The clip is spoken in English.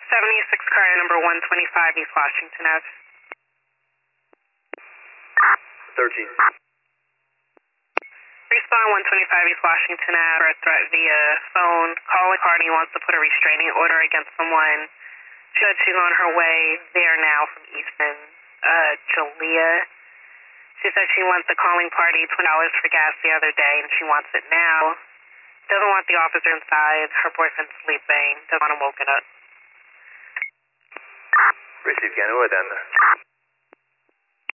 76 car number 125 East Washington Ave. 13. Respond 125 East Washington Ave for a threat via phone. Calling party wants to put a restraining order against someone. She said she's on her way there now from Easton. Jalea. She said she wants the calling party $20 for gas the other day and she wants it now. Doesn't want the officer inside. Her boyfriend's sleeping. Doesn't want him woken up. Received, can you attend?